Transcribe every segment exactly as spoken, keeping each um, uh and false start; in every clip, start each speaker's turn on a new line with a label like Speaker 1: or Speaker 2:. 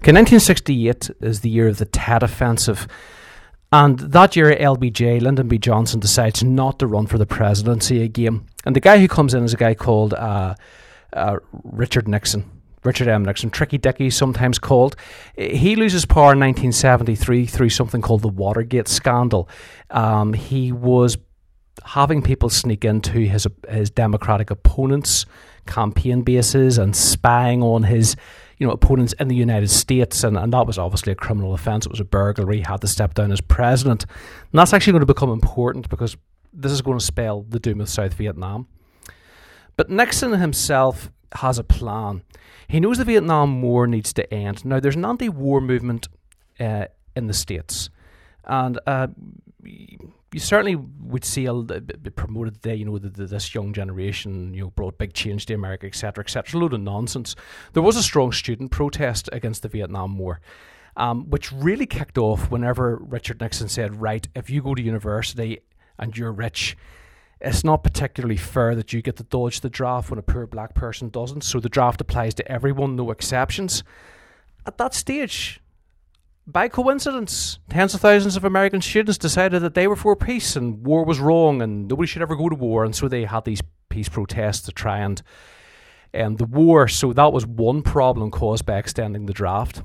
Speaker 1: Okay, nineteen sixty-eight is the year of the Tet Offensive. And that year, L B J, Lyndon B. Johnson, decides not to run for the presidency again. And the guy who comes in is a guy called uh, uh, Richard Nixon. Richard M. Nixon, Tricky Dicky sometimes called. He loses power in nineteen seventy-three through something called the Watergate scandal. Um, he was having people sneak into his his Democratic opponents' campaign bases and spying on his you know, opponents in the United States, and, and that was obviously a criminal offence. It was a burglary. He had to step down as president. And that's actually going to become important because this is going to spell the doom of South Vietnam. But Nixon himself has a plan. He knows the Vietnam War needs to end. Now, there's an anti-war movement uh, in the States, and uh, you certainly would see a, promoted today, you know, the, the, this young generation, you know, brought big change to America, et cetera, et cetera. A load of nonsense. There was a strong student protest against the Vietnam War, um, which really kicked off whenever Richard Nixon said, right, if you go to university and you're rich, it's not particularly fair that you get to dodge the draft when a poor black person doesn't. So the draft applies to everyone, no exceptions. At that stage, by coincidence, tens of thousands of American students decided that they were for peace and war was wrong and nobody should ever go to war. And so they had these peace protests to try and end the war. So that was one problem caused by extending the draft.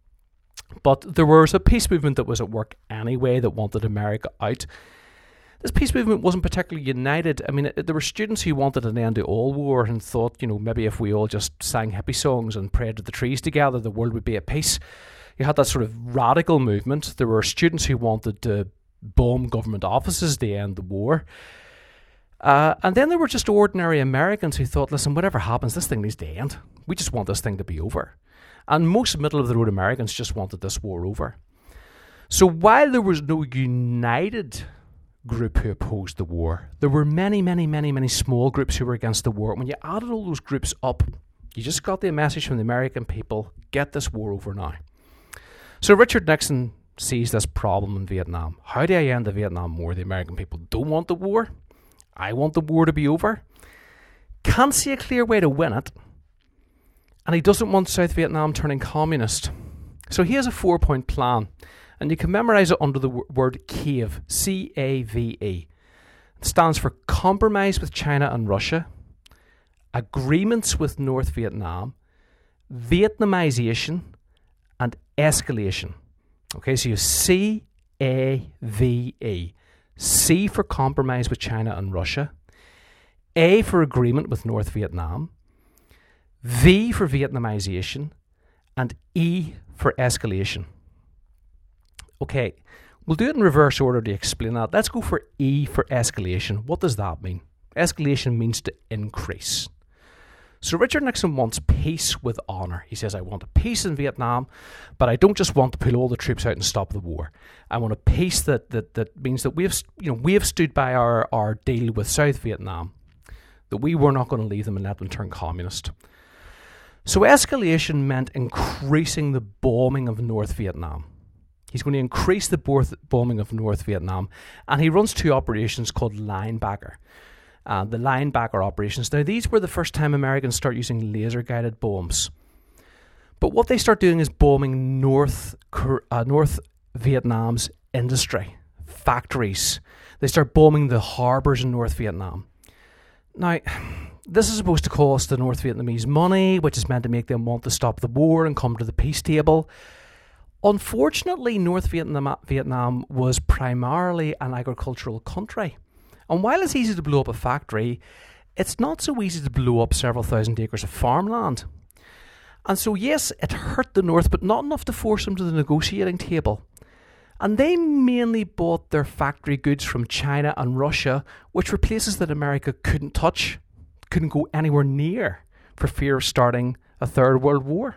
Speaker 1: But there was a peace movement that was at work anyway that wanted America out. This peace movement wasn't particularly united. I mean, it, there were students who wanted an end to all war and thought, you know, maybe if we all just sang hippie songs and prayed to the trees together, the world would be at peace. You had that sort of radical movement. There were students who wanted to bomb government offices to end the war. Uh, and then there were just ordinary Americans who thought, listen, whatever happens, this thing needs to end. We just want this thing to be over. And most middle-of-the-road Americans just wanted this war over. So while there was no united group who opposed the war, there were many, many, many, many small groups who were against the war. When you added all those groups up, you just got the message from the American people, get this war over now. So Richard Nixon sees this problem in Vietnam. How do I end the Vietnam War? The American people don't want the war. I want the war to be over. Can't see a clear way to win it. And he doesn't want South Vietnam turning communist. So he has a four-point plan. And you can memorize it under the w- word CAVE, C A V E. It stands for compromise with China and Russia, agreements with North Vietnam, Vietnamization, and escalation. Okay, so you C A V E. C for compromise with China and Russia. A for agreement with North Vietnam. V for Vietnamization. And E for escalation. Okay, we'll do it in reverse order to explain that. Let's go for E for escalation. What does that mean? Escalation means to increase. So Richard Nixon wants peace with honour. He says, I want a peace in Vietnam, but I don't just want to pull all the troops out and stop the war. I want a peace that that, that means that we have, you know, we have stood by our, our deal with South Vietnam, that we were not going to leave them and let them turn communist. So escalation meant increasing the bombing of North Vietnam. He's going to increase the bombing of North Vietnam, and he runs two operations called Linebacker. Uh, the Linebacker operations. Now, these were the first time Americans start using laser-guided bombs. But what they start doing is bombing North uh, North Vietnam's industry, factories. They start bombing the harbours in North Vietnam. Now, this is supposed to cost the North Vietnamese money, which is meant to make them want to stop the war and come to the peace table. Unfortunately, North Vietnam, Vietnam was primarily an agricultural country. And while it's easy to blow up a factory, it's not so easy to blow up several thousand acres of farmland. And so, yes, it hurt the North, but not enough to force them to the negotiating table. And they mainly bought their factory goods from China and Russia, which were places that America couldn't touch, couldn't go anywhere near for fear of starting a third world war.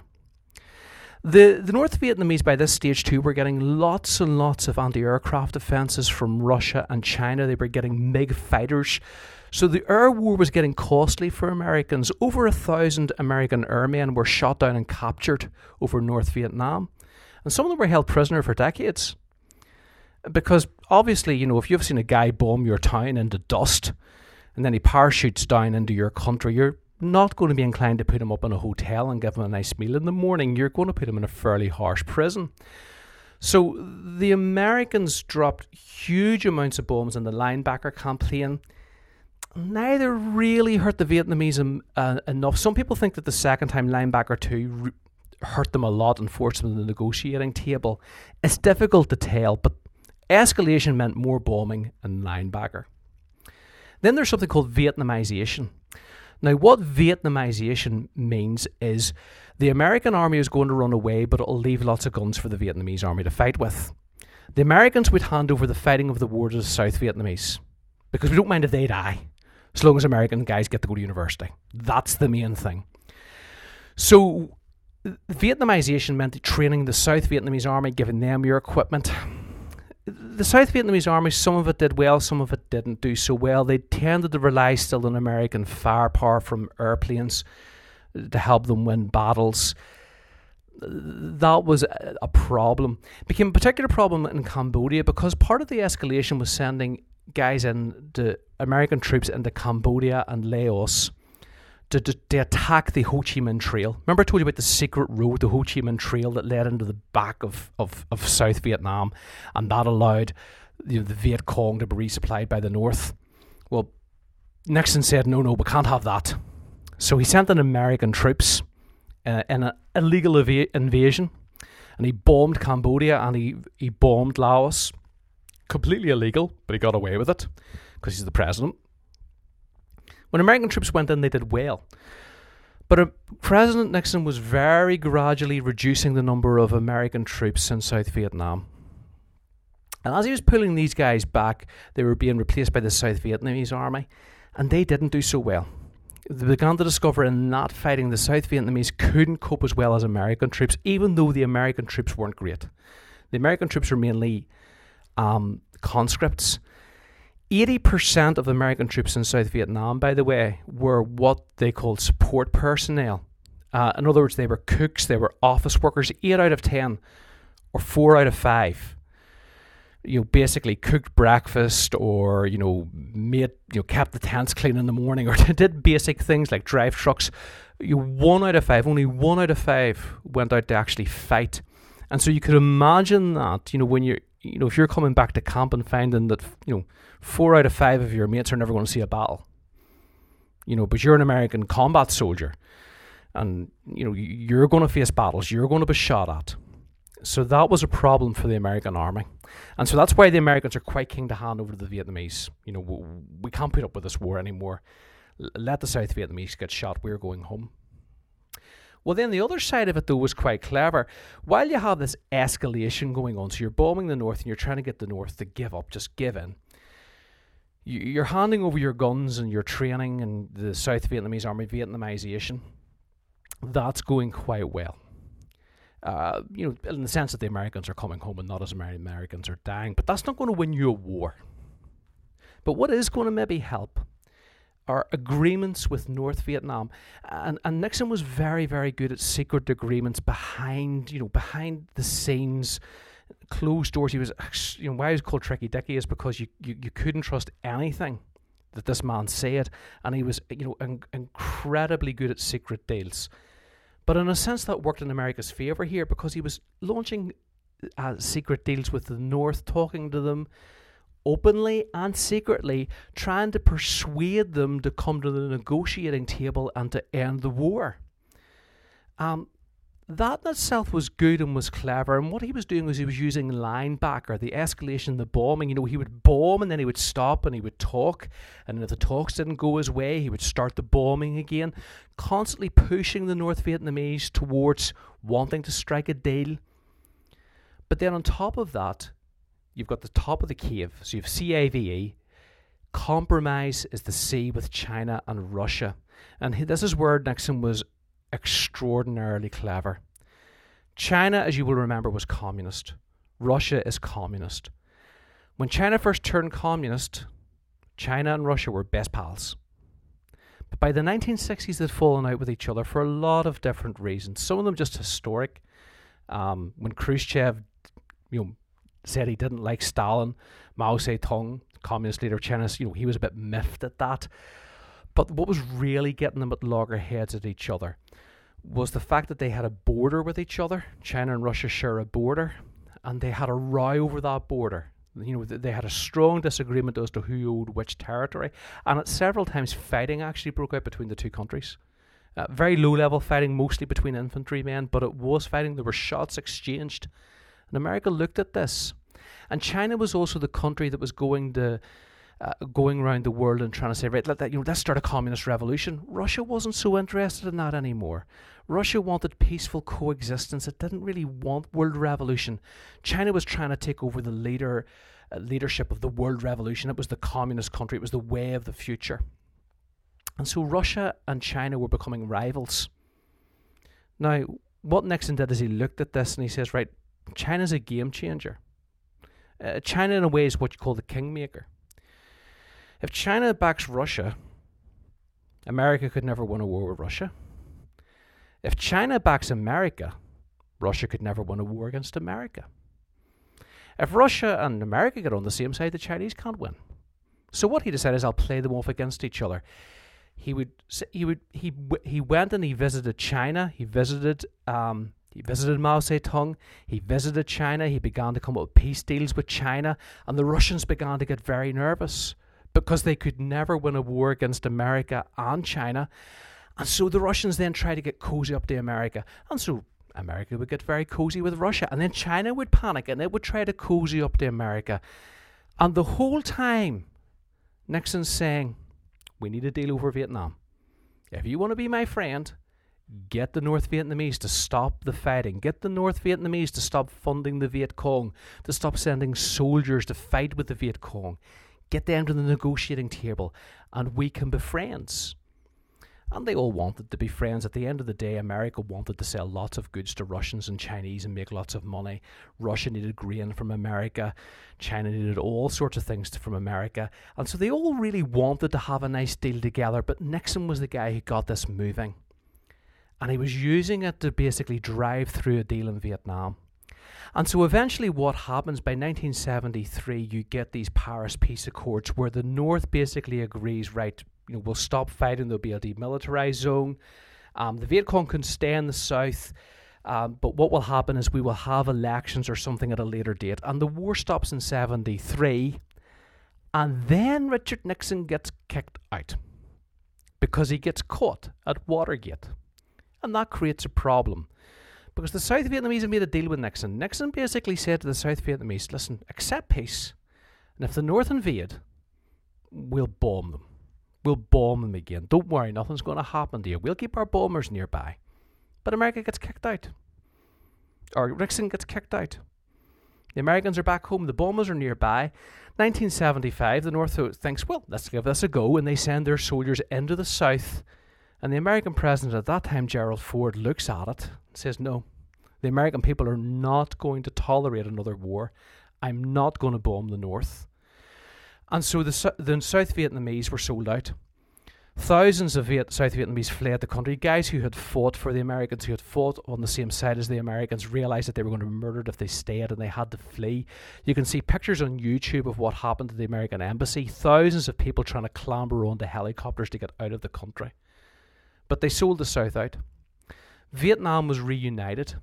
Speaker 1: The the North Vietnamese by this stage too were getting lots and lots of anti-aircraft defences from Russia and China. They were getting MiG fighters. So the air war was getting costly for Americans. Over a thousand American airmen were shot down and captured over North Vietnam. And some of them were held prisoner for decades. Because obviously, you know, if you've seen a guy bomb your town into dust and then he parachutes down into your country, you're not going to be inclined to put him up in a hotel and give him a nice meal in the morning. You're going to put him in a fairly harsh prison. So the Americans dropped huge amounts of bombs in the linebacker campaign. Neither really hurt the Vietnamese um, uh, enough. Some people think that the second time linebacker two re- hurt them a lot and forced them to the negotiating table. It's difficult to tell, but escalation meant more bombing in linebacker. Then there's something called Vietnamization. Now, what Vietnamization means is the American army is going to run away, but it'll leave lots of guns for the Vietnamese army to fight with. The Americans would hand over the fighting of the war to the South Vietnamese because we don't mind if they die, as long as American guys get to go to university. That's the main thing. So, Vietnamization meant training the South Vietnamese army, giving them your equipment. The South Vietnamese army, some of it did well, some of it didn't do so well. They tended to rely still on American firepower from airplanes to help them win battles. That was a problem. It became a particular problem in Cambodia because part of the escalation was sending guys in, to American troops into Cambodia and Laos to, to, to attack the Ho Chi Minh Trail. Remember I told you about the secret road, the Ho Chi Minh Trail that led into the back of, of, of South Vietnam, and that allowed, you know, the Viet Cong to be resupplied by the North. Well, Nixon said, no, no, we can't have that. So he sent in American troops uh, in an illegal ev- invasion, and he bombed Cambodia and he, he bombed Laos. Completely illegal, but he got away with it because he's the president. When American troops went in, they did well. But uh, President Nixon was very gradually reducing the number of American troops in South Vietnam. And as he was pulling these guys back, they were being replaced by the South Vietnamese army, and they didn't do so well. They began to discover in that fighting the South Vietnamese couldn't cope as well as American troops, even though the American troops weren't great. The American troops were mainly um, conscripts. eighty percent of the American troops in South Vietnam, by the way, were what they called support personnel. Uh, in other words, they were cooks, they were office workers. eight out of ten, or four out of five, you know, basically cooked breakfast or, you know, made, you know, kept the tents clean in the morning or did basic things like drive trucks. You know, one out of five, only one out of five went out to actually fight. And so you could imagine that, you know, when you're, you know, if you're coming back to camp and finding that, you know, four out of five of your mates are never going to see a battle, you know, but you're an American combat soldier and, you know, you're going to face battles, you're going to be shot at. So that was a problem for the American army. And so that's why the Americans are quite keen to hand over to the Vietnamese. You know, we, we can't put up with this war anymore. L- let the South Vietnamese get shot, we're going home. Well, then the other side of it, though, was quite clever. While you have this escalation going on, so you're bombing the North and you're trying to get the North to give up, just give in. You're handing over your guns and your training and the South Vietnamese army Vietnamization. That's going quite well. Uh, you know, in the sense that the Americans are coming home and not as many Americans are dying. But that's not going to win you a war. But what is going to maybe help are agreements with North Vietnam. And, and Nixon was very, very good at secret agreements behind, you know, behind the scenes, closed doors. He was, you know, why he was called Tricky Dicky is because you, you, you couldn't trust anything that this man said. And he was, you know, in, incredibly good at secret deals. But in a sense that worked in America's favour here because he was launching uh, secret deals with the North, talking to them openly and secretly, trying to persuade them to come to the negotiating table and to end the war. Um, that in itself was good and was clever. And what he was doing was he was using linebacker, the escalation, the bombing. You know, he would bomb and then he would stop and he would talk. And if the talks didn't go his way, he would start the bombing again, constantly pushing the North Vietnamese towards wanting to strike a deal. But then on top of that, you've got the top of the cave. So you have C A V E. Compromise is the C with China and Russia. And he, this is where Nixon was extraordinarily clever. China, as you will remember, was communist. Russia is communist. When China first turned communist, China and Russia were best pals. But by the nineteen sixties, they'd fallen out with each other for a lot of different reasons. Some of them just historic. Um, when Khrushchev, you know, said he didn't like Stalin, Mao Zedong, communist leader of China, you know, he was a bit miffed at that. But what was really getting them at loggerheads at each other was the fact that they had a border with each other. China and Russia share a border, and they had a row over that border. You know, they had a strong disagreement as to who owed which territory, and at several times fighting actually broke out between the two countries. Uh, very low-level fighting, mostly between infantrymen, but it was fighting. There were shots exchanged, and America looked at this. And China was also the country that was going to uh, going around the world and trying to say, right, let that, you know, let's start a communist revolution. Russia wasn't so interested in that anymore. Russia wanted peaceful coexistence. It didn't really want world revolution. China was trying to take over the leader uh, leadership of the world revolution. It was the communist country. It was the way of the future. And so Russia and China were becoming rivals. Now, what Nixon did is he looked at this and he says, right, China's a game changer. Uh, China, in a way, is what you call the kingmaker. If China backs Russia, America could never win a war with Russia. If China backs America, Russia could never win a war against America. If Russia and America get on the same side, the Chinese can't win. So what he decided is, I'll play them off against each other. He would, he would, he he went and he visited China. He visited, um, he visited Mao Zedong. He visited China. He began to come up with peace deals with China, and the Russians began to get very nervous because they could never win a war against America and China. And so the Russians then tried to get cozy up to America. And so America would get very cozy with Russia. And then China would panic and it would try to cozy up to America. And the whole time, Nixon's saying, we need a deal over Vietnam. If you want to be my friend, get the North Vietnamese to stop the fighting. Get the North Vietnamese to stop funding the Viet Cong, to stop sending soldiers to fight with the Viet Cong. Get them to the negotiating table, and we can be friends. And they all wanted to be friends. At the end of the day, America wanted to sell lots of goods to Russians and Chinese and make lots of money. Russia needed grain from America. China needed all sorts of things from America. And so they all really wanted to have a nice deal together, but Nixon was the guy who got this moving. And he was using it to basically drive through a deal in Vietnam. And so eventually what happens, by nineteen seventy-three, you get these Paris Peace Accords where the North basically agrees, right, you know, we'll stop fighting, there'll be a demilitarized zone. Um, the Viet Cong can stay in the South, um, but what will happen is we will have elections or something at a later date. And the war stops in seventy-three, and then Richard Nixon gets kicked out because he gets caught at Watergate. And that creates a problem. Because the South Vietnamese have made a deal with Nixon. Nixon basically said to the South Vietnamese, listen, accept peace, and if the North invade, we'll bomb them. We'll bomb them again. Don't worry, nothing's going to happen to you. We'll keep our bombers nearby. But America gets kicked out. Or Nixon gets kicked out. The Americans are back home. The bombers are nearby. nineteen seventy-five, the North thinks, well, let's give this a go, and they send their soldiers into the South. And the American president at that time, Gerald Ford, looks at it and says, no, the American people are not going to tolerate another war. I'm not going to bomb the North. And so the, the South Vietnamese were sold out. Thousands of Viet, South Vietnamese fled the country. Guys who had fought for the Americans, who had fought on the same side as the Americans, realized that they were going to be murdered if they stayed, and they had to flee. You can see pictures on YouTube of what happened to the American embassy. Thousands of people trying to clamber onto helicopters to get out of the country. But they sold the South out. Vietnam was reunited.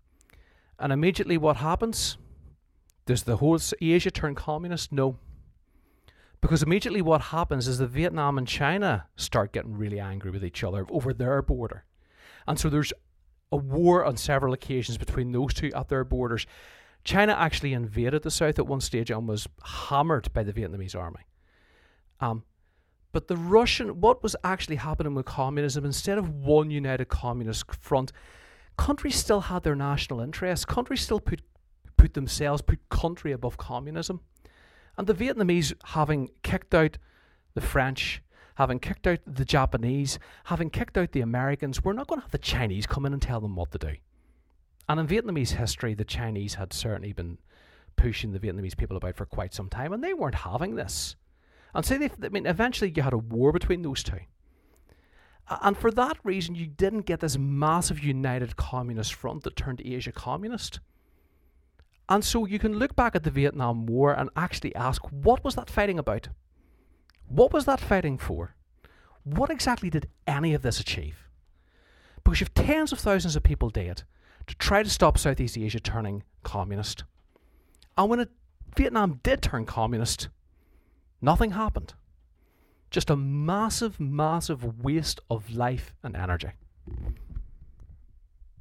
Speaker 1: And immediately what happens? Does the whole Asia turn communist? No. Because immediately what happens is that Vietnam and China start getting really angry with each other over their border. And so there's a war on several occasions between those two at their borders. China actually invaded the South at one stage and was hammered by the Vietnamese army. Um, But the Russian, what was actually happening with communism, instead of one united communist front, countries still had their national interests. Countries still put, put themselves, put country above communism. And the Vietnamese, having kicked out the French, having kicked out the Japanese, having kicked out the Americans, we're not going to have the Chinese come in and tell them what to do. And in Vietnamese history, the Chinese had certainly been pushing the Vietnamese people about for quite some time, and they weren't having this. And so, they, I mean, eventually you had a war between those two. And for that reason, you didn't get this massive united communist front that turned Asia communist. And so you can look back at the Vietnam War and actually ask, what was that fighting about? What was that fighting for? what exactly did any of this achieve? Because you've tens of thousands of people dead to try to stop Southeast Asia turning communist. And when it, Vietnam did turn communist, nothing happened. Just a massive, massive waste of life and energy.